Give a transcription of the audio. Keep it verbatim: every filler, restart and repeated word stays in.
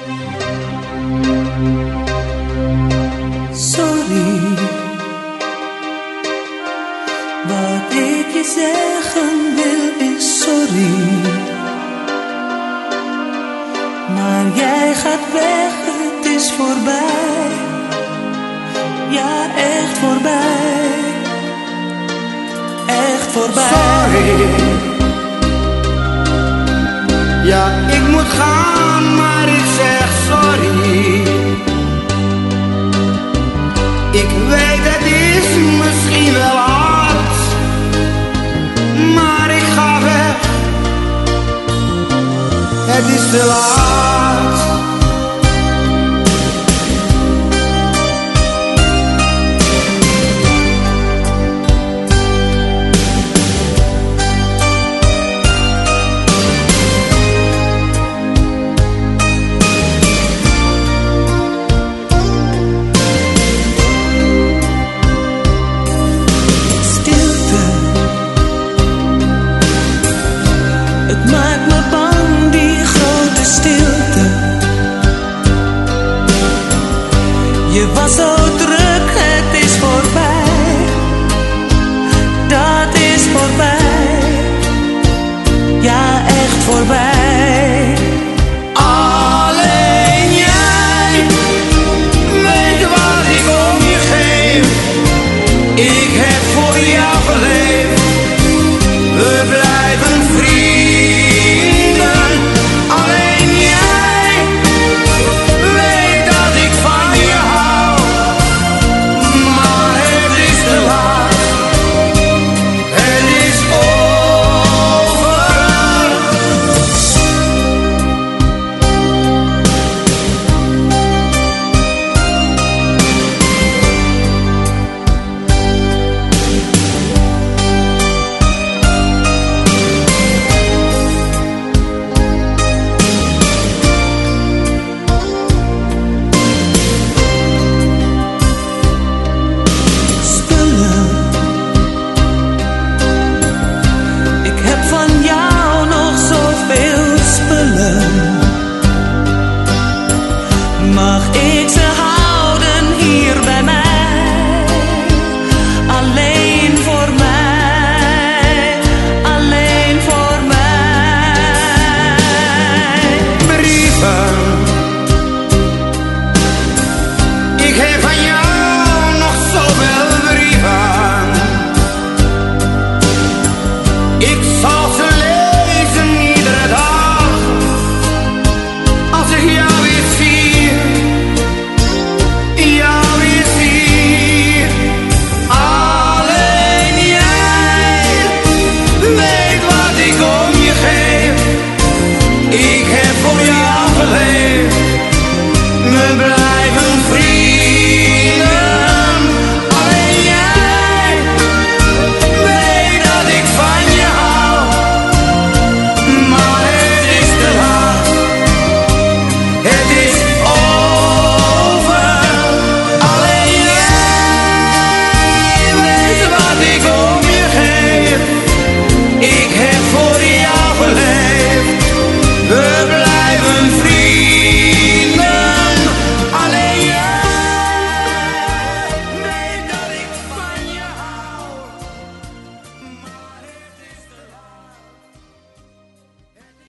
Sorry, wat ik je zeggen wil is sorry. Maar jij gaat weg, het is voorbij. Ja, echt voorbij. Echt voorbij. Sorry. Ja, ik moet gaan, maar ik zeg sorry. Ik weet het is misschien wel hard, maar ik ga weg. Het is te laat. Je was zo druk, het is voorbij. Dat is voorbij. Ja, echt voorbij.